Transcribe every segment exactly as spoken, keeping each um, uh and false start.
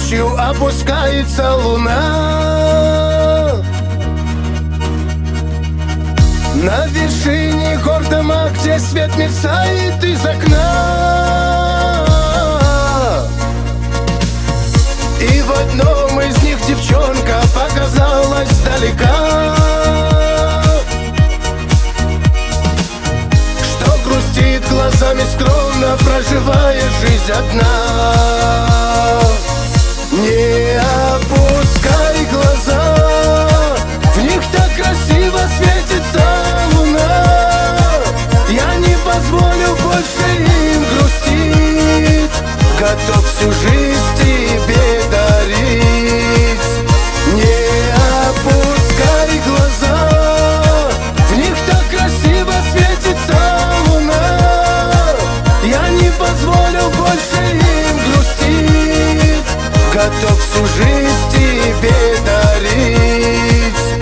ночью опускается луна. На вершине гор дома, где свет мерцает из окна. И в одном из них девчонка показалась далека, что грустит глазами скромно, проживая жизнь одна. Не опускай глаза, в них так красиво светится луна. Я не позволю больше им грустить, готов всю жизнь тебе дарить. Не опускай глаза, в них так красиво светится луна. Я не позволю больше им грустить, готов всю жизнь тебе дарить.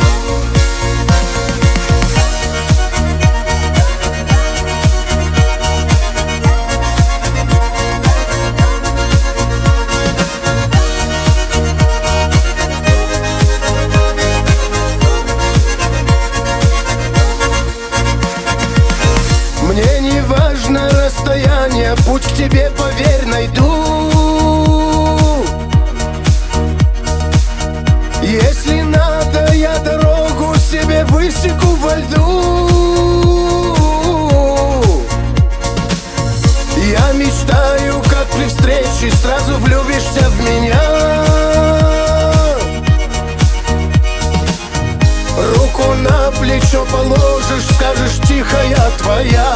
Мне не важно расстояние, путь к тебе, поверь, найду. Если надо, я дорогу себе высеку во льду. Я мечтаю, как при встрече сразу влюбишься в меня. Руку на плечо положишь, скажешь тихо: я твоя.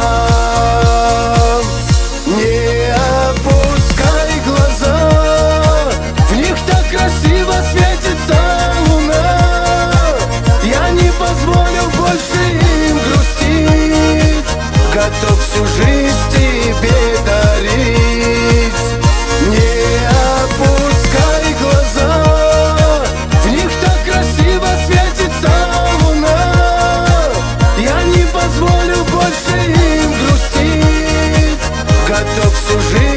Не опускай глаза, в них так красиво светится луна. Я не позволю больше им грустить, готов всю жизнь тебе дарить. Не опускай глаза, в них так красиво светится луна. Я не позволю больше им грустить, готов всю жизнь